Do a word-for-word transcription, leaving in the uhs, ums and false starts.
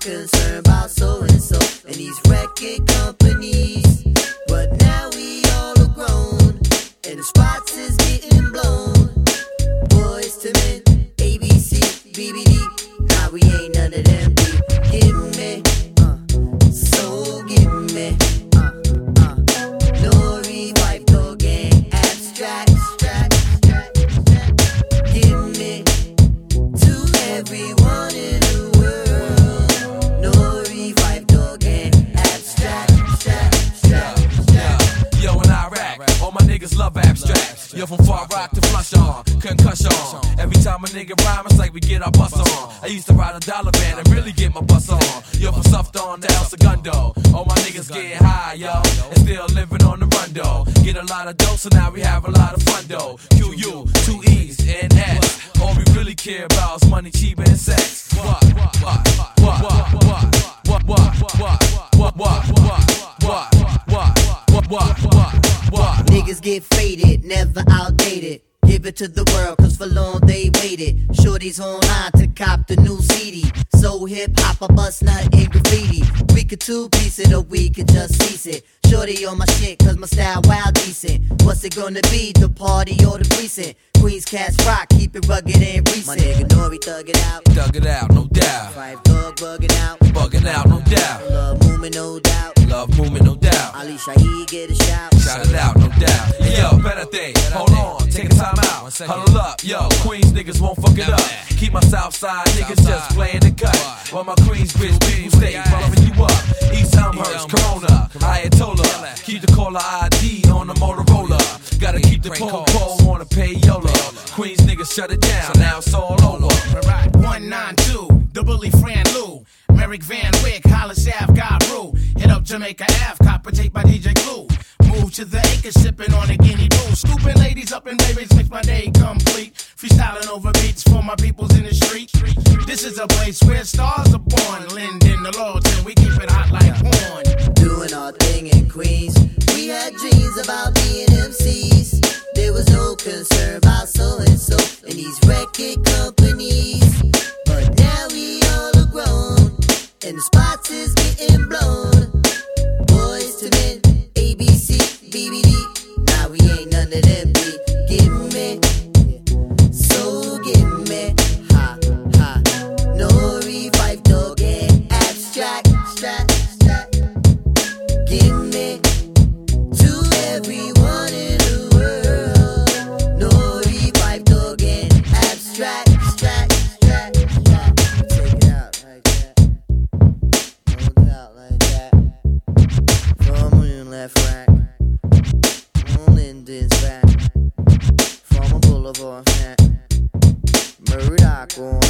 concerned about so and so and these record companies. But now we all are grown and the spots is getting blown. Boys to men, A B C, B B D. Now we ain't none of them. Give me, uh, so give me, uh, uh, Nori, Vibe Dog Gang, abstract, abstract, abstract, abstract. Give me to everyone in the world. Nori, Vibe Dog Gang, abstract, abstract, abstract, abstract. Yo, in Iraq, all my niggas love abstracts. Yo, from Far Rock to Flush on, concussion. Every time a nigga rhyme, it's like we get our bus on. I used to ride a dollar van and really get my bus on. Yo, from Suffed on to El Segundo, all my niggas getting high, yo, and still living on the run, though. Get a lot of dough, so now we have a lot of fun, though. Q U, two E's, and S. All we really care about is money, cheap, and sex. What? What? What? What? What? What? What? What? What? What? What? What? What? What? Niggas get faded, never outdated. Give it to the world, cause for long they waited. Shorties online to cop the new C D. So hip hop, I bust nut in graffiti. We could two piece it or we could just cease it. Shorty on my shit, cause my style wild decent. What's it gonna be, the party or the precinct? Queens Cats rock, keep it rugged and recent. My nigga Nori thug it out. Thug it out, no doubt. Five Dog bugging out. Bugging out, no doubt. Love movement, no doubt. Love movement, no doubt. Ali Shaheed get a shout. Shout it out, no doubt. Hey, yo, better thing, hold on, take a time out. Huddle up, yo, Queens niggas won't fuck it up. Keep my Southside niggas just playing the cut. While my Queens bitch people stay bumping you up. East Elmhurst, Corona, Ayatollah. Keep the caller I D on the Motorola. Gotta keep the pole pole on the payola. Queens niggas shut it down, now it's all over. one nine two, the bully Fran Lou. Merrick Van Wyck, Hollis Ave, God Rule. Hit up Jamaica Ave, copper tape by D J Glue. Move to the acres, sipping on a guinea boo. Scooping ladies up in babies makes my day complete. Freestyling over beats for my peoples in the street. This is a place where stars are born. Linden, the Lawton, we keep it hot like porn. Doing our thing in Queens. We had dreams about being M Cs. There was no concern about so and so and these record companies. But now we all are grown and the spots is getting blown. Boys to men, A B C, B B D. Now we ain't none of them. B. Give me, so give me, ha ha. Nori, Vibe Dog Gang, abstract, abstract, abstract. Give me to everyone in the world. Nori, Vibe Dog Gang, abstract, abstract, abstract, abstract. Take it out like that. Hold it out like that. From on left rack. On Linden's back. From a boulevard hat. Murdoch on